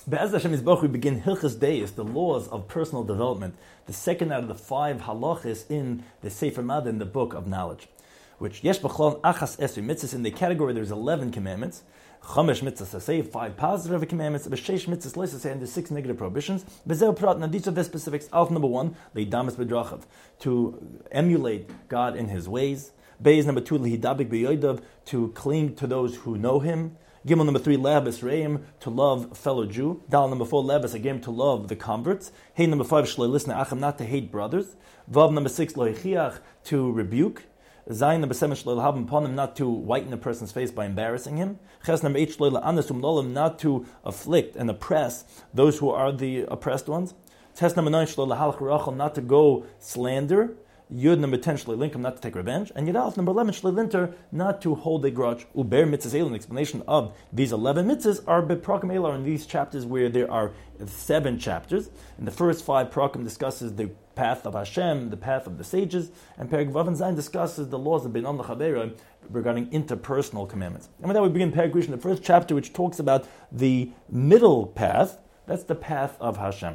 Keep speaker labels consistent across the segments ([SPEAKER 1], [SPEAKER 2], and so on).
[SPEAKER 1] Be'ez Hashem Yisborach, we begin Hilchos Deis, the laws of personal development, the second out of the 5 halachos in the Sefer Mada, in the book of knowledge, which Yesh B'chlon Achas Esri Mitzvahs, in the category there's 11 commandments, Chamesh Mitzvahs say 5 positive commandments, B'sheish Mitzvahs Lois say, and there's 6 negative prohibitions. B'zeu Prat, now these are the specifics. Alf number 1, Leidamas B'drachav, to emulate God in His ways. Beis number 2, Lihidabik B'yoidav, to cling to those who know Him. Gimel number 3, Lehabis Reim, to love fellow Jew. Dal number 4, Lehabis again, to love the converts. Hey number 5, Shloi Lisna Achim, not to hate brothers. Vav number 6, Loichiach, to rebuke. Zayin number 7, Shloi Lahabim Ponim, not to whiten a person's face by embarrassing him. Ches number 8, Shloi La'anis Umnolim, not to afflict and oppress those who are the oppressed ones. Tes number 9, Shloi Lahalach Rachel, not to go slander. Yud number 10, Shloi Linkum, not to take revenge. And Yud Aleph number 11, Shloi Linter, not to hold a grudge. Uber mitzvahs, an explanation of these 11 mitzvahs are beprakim elar, in these chapters where there are 7 chapters. In the first 5, prakim discusses the path of Hashem, the path of the sages, and Perek Vav and Zayin discusses the laws of Beinam L'Chavera regarding interpersonal commandments. And with that we begin Perek Rishon, the first chapter, which talks about the middle path. That's the path of Hashem.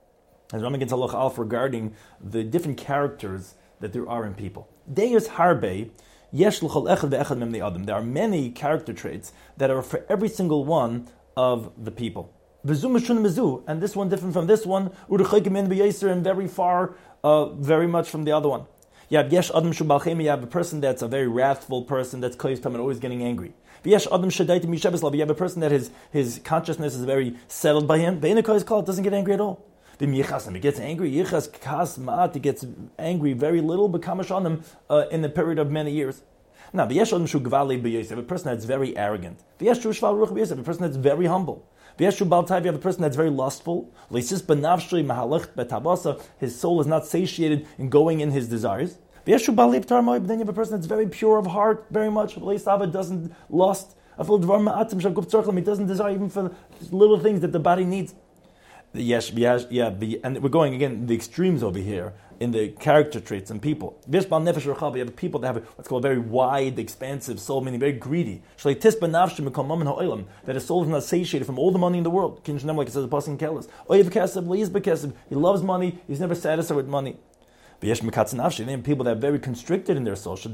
[SPEAKER 1] As Rambam gets Halach Alf regarding the different characters that there are in people. Deis harbe, yesh l'chol echad ve'echad mem adam. There are many character traits that are for every single one of the people. V'zu meshun mezu, and this one different from this one. U'rechokim min b'yaser, and very far, very much from the other one. You have yesh adam shubal chemi. You have a person that's a very wrathful person, that's koyis tam and always getting angry. V'yesh adam shadaitim yishabes lav. You have a person that his consciousness is very settled by him. Ve'ina koyis kol, doesn't get angry at all. He gets angry. Yichas kas ma'at, he gets angry very little, but kamashanim in the period of many years. Now, v'yesh adam shu gvali b'yosef, a person that's very arrogant. V'yesh shu shval ruch b'yosef, a person that's very humble. V'yesh shu bal taiv, you have a person that's very lustful. Leisis benavshtri mahalach betabasa, his soul is not satiated in going in his desires. V'yesh shu bal leib tarmoy, but then you have a person that's very pure of heart, very much. Leisava doesn't lust. He doesn't desire even for little things that the body needs. Yes, and we're going again the extremes over here in the character traits and people. You have people that have what's called a very wide, expansive soul, meaning very greedy. That his soul is not satiated from all the money in the world. Like it says, he loves money, he's never satisfied with money. People that are very constricted in their soul. He's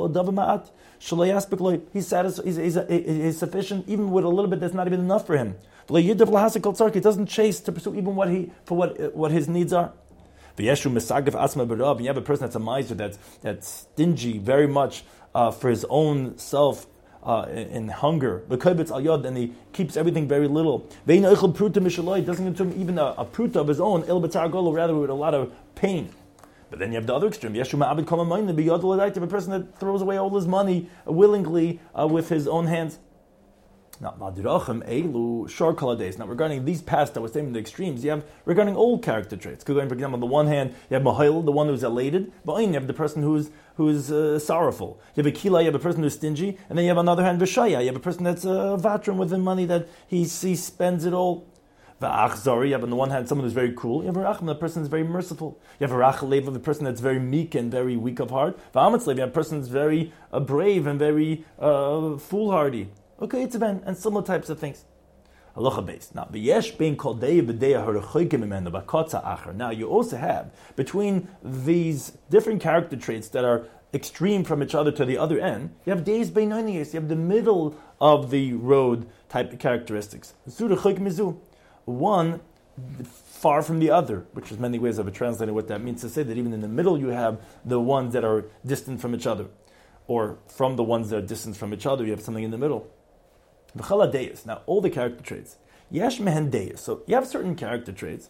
[SPEAKER 1] sufficient even with a little bit that's not even enough for him. He doesn't chase to pursue even what his needs are. You have a person that's a miser, that's stingy very much for his own self in hunger. And he keeps everything very little. He doesn't consume even a pruta of his own, rather with a lot of pain. But then you have the other extreme. A person that throws away all his money willingly with his own hands. Now, regarding these paths that we're saying in the extremes, you have regarding all character traits. For example, on the one hand, you have Mahil, the one who's elated, but you have the person who's sorrowful. You have a Kila, you have a person who's stingy, and then you have on the other hand Vishaya, you have a person that's vatram with the money that he spends it all. V'achzari, you have on the one hand someone who's very cruel. You have a Racham, the person is very merciful. You have a Rachalev, the person that's very meek and very weak of heart. V'amatzlev, you have a person that's very brave and very foolhardy. Okay, it's event and similar types of things. Halacha base. Now, v'yesh bein kol deya v'deya harachoykim imenu b'kotza acher. Now, you also have between these different character traits that are extreme from each other to the other end, you have days beinonius. You have the middle of the road type of characteristics. One far from the other, which is many ways of translating what that means to say that even in the middle you have the ones that are distant from each other, or from the ones that are distant from each other, you have something in the middle. Now, all the character traits. Yesh mehen deis. So you have certain character traits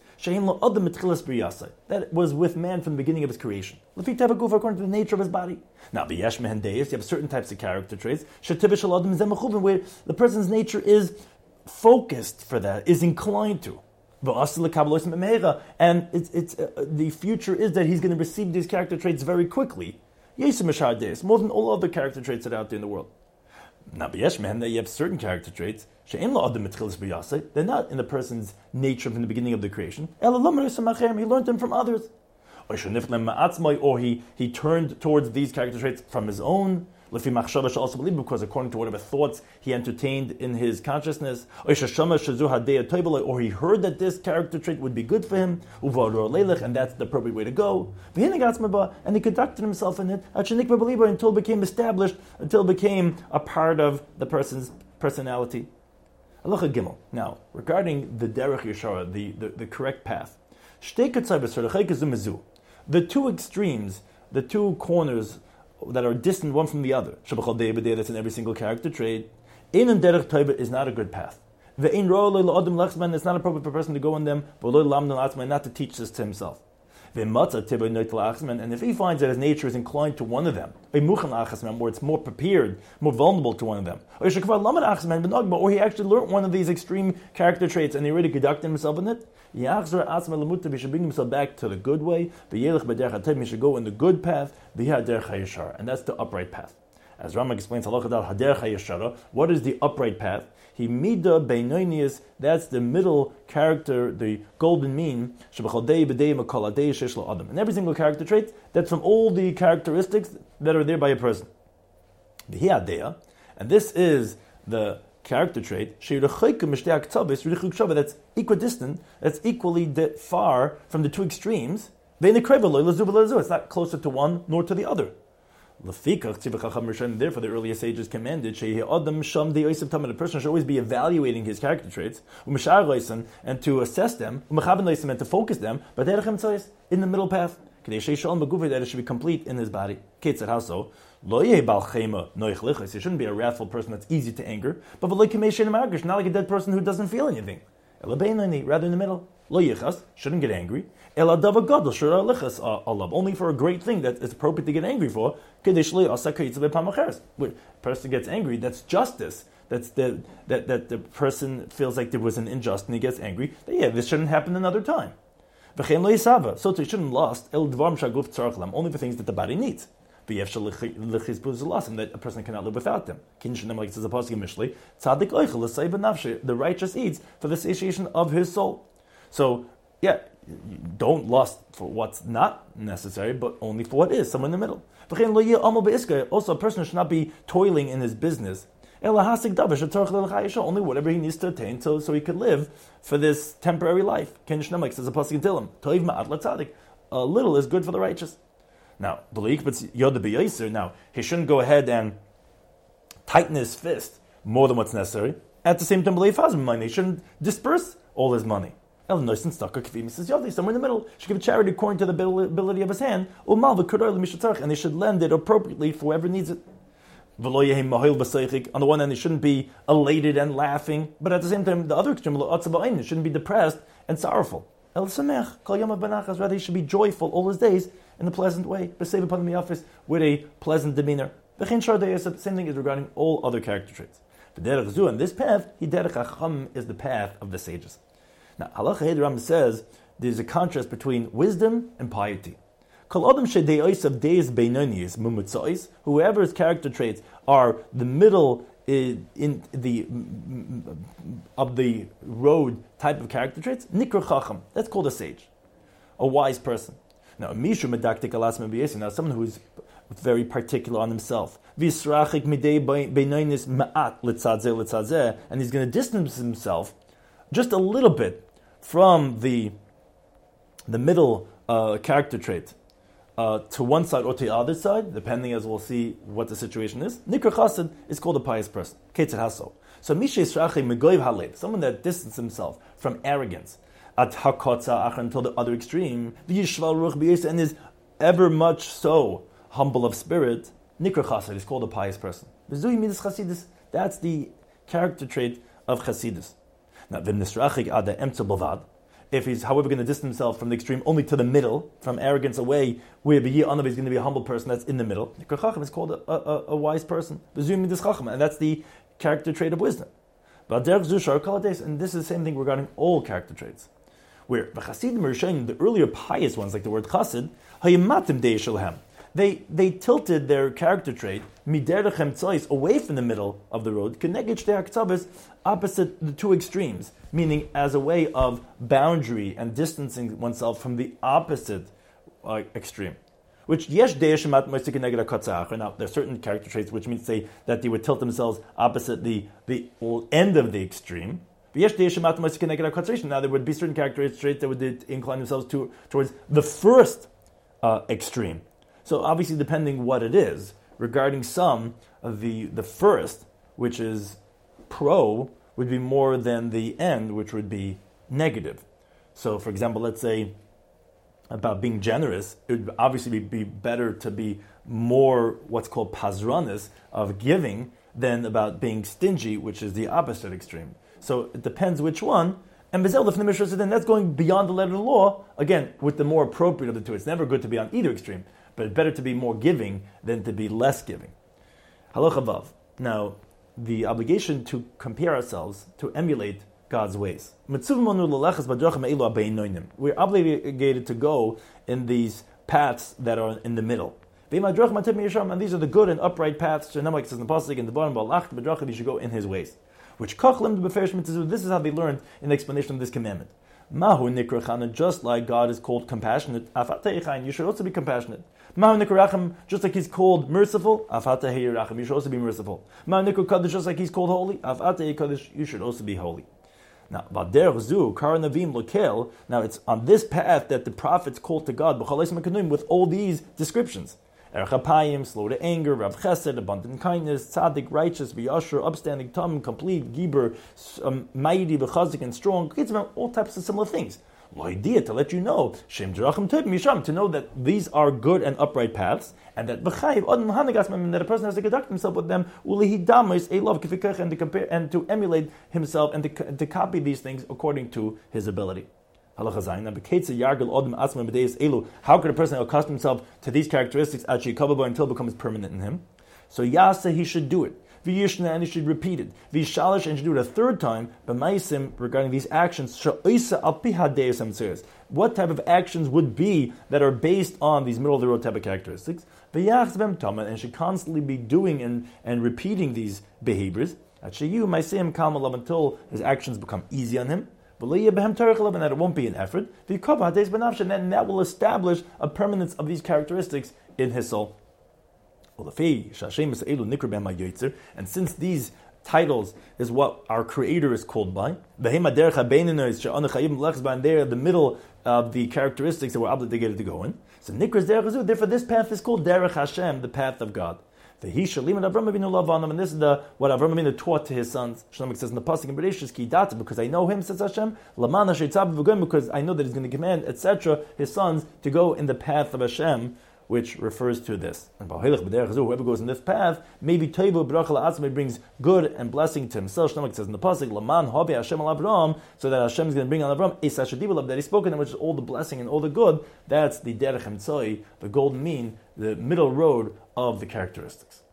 [SPEAKER 1] that was with man from the beginning of his creation. According to the nature of his body. Now, yesh mehen deis, you have certain types of character traits where the person's nature is focused for that, is inclined to. And it's the future is that he's going to receive these character traits very quickly. More than all other character traits that are out there in the world. Now, you have certain character traits. They're not in the person's nature from the beginning of the creation. He learned them from others. Or he turned towards these character traits from his own. Lefi machshava shall also believe because according to whatever thoughts he entertained in his consciousness, or he heard that this character trait would be good for him, and that's the appropriate way to go. And he conducted himself in it until it became established, until it became a part of the person's personality. Halacha Gimel. Now, regarding the derech yeshara, the correct path, the two extremes, the two corners that are distant one from the other, that's in every single character trait, is not a good path. It's not appropriate for a person to go in them, not to teach this to himself. And if he finds that his nature is inclined to one of them, or it's more prepared, more vulnerable to one of them, or he actually learned one of these extreme character traits and he already conducted himself in it, he should bring himself back to the good way, he should go in the good path, and that's the upright path. As Rambam explains, what is the upright path? He mida beinonius, that's the middle character, the golden mean, in every single character trait, that's from all the characteristics that are there by a person. And this is the character trait, that's equidistant, that's equally far from the two extremes. It's not closer to one nor to the other. Therefore, the earlier sages commanded the person should always be evaluating his character traits and to assess them and to focus them, but in the middle path, that it should be complete in his body. How so? He shouldn't be a wrathful person that's easy to anger, but not like a dead person who doesn't feel anything. Rather in the middle. Shouldn't get angry. Only for a great thing that it's appropriate to get angry for. When a person gets angry, that's justice. That's that the person feels like there was an injustice and he gets angry. This shouldn't happen another time. So he shouldn't lust only for things that the body needs. That a person cannot live without them. Like it says the righteous eats for the satiation of his soul. So, don't lust for what's not necessary, but only for what is, somewhere in the middle. Also, a person should not be toiling in his business. Only whatever he needs to attain so he could live for this temporary life. Like says a pasuk in Tehillim, a little is good for the righteous. Now, he shouldn't go ahead and tighten his fist more than what's necessary. At the same time, he shouldn't disperse all his money. Somewhere in the middle, should give charity according to the ability of his hand, and he should lend it appropriately for whoever needs it. On the one hand, he shouldn't be elated and laughing, but at the same time, the other extreme, he shouldn't be depressed and sorrowful. Rather, he should be joyful all his days in a pleasant way, upon the office with a pleasant demeanor. The same thing is regarding all other character traits. And this path, is the path of the sages. Now, Halacha Rambam says there's a contrast between wisdom and piety. Whoever's character traits are the middle in the of the road type of character traits, nikra chacham. That's called a sage, a wise person. Now, now someone who is very particular on himself, and he's going to distance himself just a little bit from the middle character trait to one side or to the other side, depending, as we'll see what the situation is. Nikra chassid is called a pious person. Ketzad haso. So someone that distances himself from arrogance until the other extreme, and is ever much so humble of spirit, Nikra chassid is called a pious person. That's the character trait of Chasidus. Now, if he's, however, going to distance himself from the extreme only to the middle, from arrogance away, where he's going to be a humble person that's in the middle, Nikra chacham is called a wise person. And that's the character trait of wisdom. And this is the same thing regarding all character traits. Where the Chasidim Rishonim, the earlier pious ones, like the word Chasid, they tilted their character trait away from the middle of the road, opposite the two extremes, meaning as a way of boundary and distancing oneself from the opposite extreme. which yesh deishamat moisik neged katzach. Now there are certain character traits which means say that they would tilt themselves opposite the end of the extreme. Now there would be certain character traits that would incline themselves towards the first extreme. So obviously, depending what it is, regarding some of the first, which is pro, would be more than the end, which would be negative. So, for example, let's say about being generous, it would obviously be better to be more what's called pazranis of giving than about being stingy, which is the opposite extreme. So it depends which one. And Bezel if then that's going beyond the letter of the law, again, with the more appropriate of the two. It's never good to be on either extreme, but it's better to be more giving than to be less giving. Halacha Vav. Now, the obligation to compare ourselves, to emulate God's ways. We're obligated to go in these paths that are in the middle. And these are the good and upright paths. Like it says in the Pasuk in the bottom, you should go in his ways. Which this is how they learned in the explanation of this commandment. Mahu nikrachana, just like God is called compassionate, you should also be compassionate. Mahu nikracham, just like He's called merciful, you should also be merciful. Mahu nikrachadish, just like He's called holy, you should also be holy. Now, now it's on this path that the prophets called to God with all these descriptions. Erchapayim, slow to anger, Rav Chesed, abundant kindness, tzaddik, righteous, v'yashur, upstanding, tam, complete, giber, mighty, v'chazik, and strong. All types of similar things. Idea to let you know, Shem Jerachim Tib Misham, to know that these are good and upright paths, and that b'chayiv Adam Hanagasmem, that a person has to conduct himself with them, ulihidamis a love kifikach, and to compare and to emulate himself and to copy these things according to his ability. How could a person accustom himself to these characteristics until it becomes permanent in him? So Yasa, he should do it. V'yishna, and he should repeat it. V'yishalish, and he should do it a third time. B'maisim, regarding these actions, what type of actions would be that are based on these middle of the road type of characteristics? And should constantly be doing and repeating these behaviors. Until his actions become easy on him. And that it won't be an effort. And then that will establish a permanence of these characteristics in his soul. And since these titles is what our Creator is called by, and they are the middle of the characteristics that we're obligated to go in. So therefore this path is called Derech Hashem, the path of God. And this is what Avram Avinu taught to his sons. Shlomo says in the pasuk in Bereshis, Ki data, because I know him, says Hashem, because I know that He's going to command, etc., his sons to go in the path of Hashem, which refers to this. And whoever goes in this path, maybe Toivu B'rachal brings good and blessing to himself. Shlomo says in the pasuk, Laman Habi Hashem al Avram, so that Hashem is going to bring on Avram Eis Hashadiv that He's spoken, which is all the blessing and all the good. That's the Derech Emtzoi, the golden mean, the middle road of the characteristics.